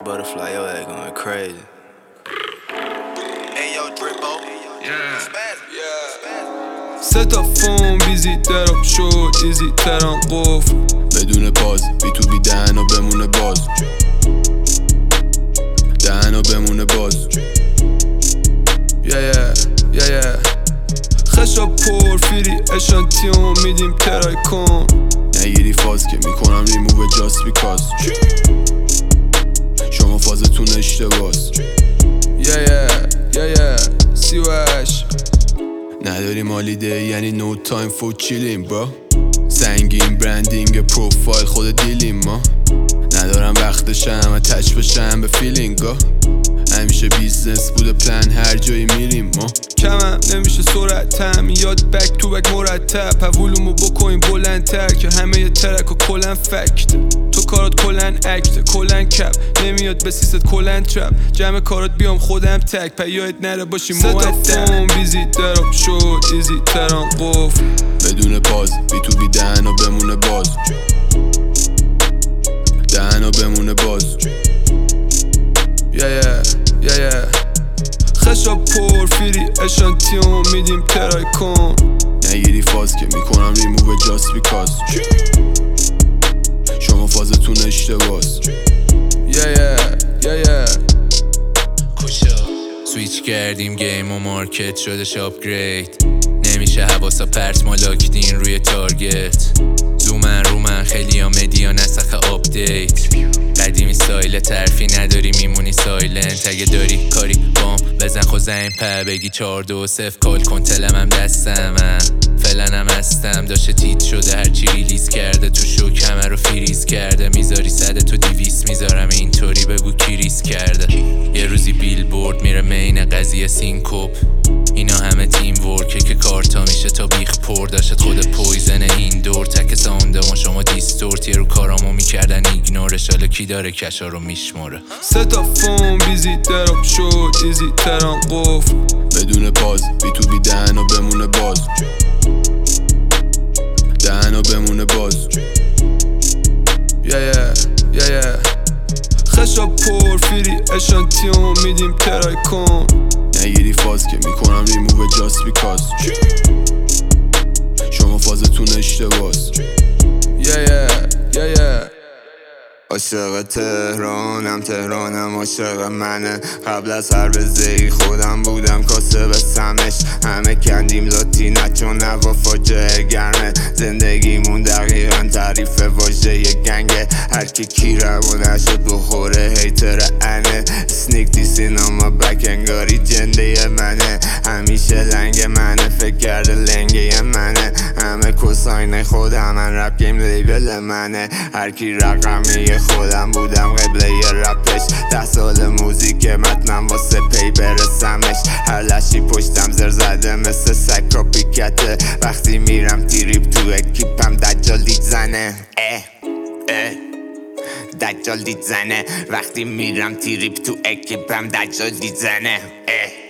Butterfly, your ass going crazy. Hey yo, Drippo. سه تا فون بیزی درم شد ایزی ترم قفل بدون پاز بی تو بی دهنا بمونه باز دهنا بمونه باز خشا پورفیری اشانتیون میدیم ترای کن نگیری فاز که میکنم ریموو جاست بیکاز شما فازتون اشتباس سیوش نداری مالیده یعنی نو تایم فور چیلیم با سنگین برندینگ پروفایل خود دیلیم ما ندارم وقتشم تچ بشم به فیلینگا همیشه بیزنس بوده پلن هر جایی میریم ما کمم نمیشه سرعتم یاد بک تو بک مرتب پولومو بکنیم بلندتر که همه ی ترک و کلن فکت تو کارات کلن اکت کلن کپ نمیاد به سیست کلن ترپ جمع کارات بیام خودم تک پیایت نره باشی مودم سه تا فون بیزی درم شد ایزی ترم قفل بدون پاز بی تو بی دهنا بمونه باز دهنا بمونه باز خشا پورفیری اشانتیون میدیم ترای کن نگیری فاز که میکنم ریموو جاست بیکاز شما فازتون اشتباس سویچ کردیم گیم و مارکت شدش آپگرید نمیشه حواسا پرت ما لاکدین روی تارگت زومن رومن خیلی ها مدیا نسخ آپدیت قدیمی سایل ترفی نداری میمونی سایلنت اگه داری کاری بام بزن خود زنگ پر بگی 4-2-0 کال کن تلمم دستم فلنم هستم داشته تیت شده هرچی ریلیز کرده تو شو کمر رو فریز کرده میذاری 100 تو 200 میذارم اینطوری بگو کی ریز کرده یه روزی بیل بورد میره مین قضیه سینکوپ اینا همه تیم ورکه که کارتا میشه تا بیخ پر داشت خود پویزن این دور تک ساندمون شما دیستورت یه رو کارامو میکردن ایگنورش حالا کی داره کشا رو میشماره سه تا فون بیزی درم شد ایزی ترم قفل بدون پاز بی تو بی دهنا بمونه باز دهنا بمونه باز خشا پورفیری اشانتیون میدیم ترای کن نگیری فاز که میکنم ریموو جاست بیکاز شما فازتون اشتباس عاشق تهرانم عاشق منه قبل از هر بزهی خودم بودم کاسب سمش همه کندیم لاتی چون هوا فاجعه گرمه زندگیمون دقیقا تعریف واژه گنگه هرکی کی روونشو بخوره هیتر انه سنیک دی سینما بک انگاری جنده منه همیشه لنگ منه فکر کرده لنگه منه همه کساین خودم من رپ گیم لیبل منه هرکی رقمیه خودم بودم قبله ی رپش 10 سال موزیک متنم واسه پی برسمش هر لشی پشتم زر زده مثل سگ کاپیکته وقتی میرم تریپ تو اکیپم دجال دید زنه دجال دید زنه وقتی میرم تریپ تو اکیپم دجال دید زنه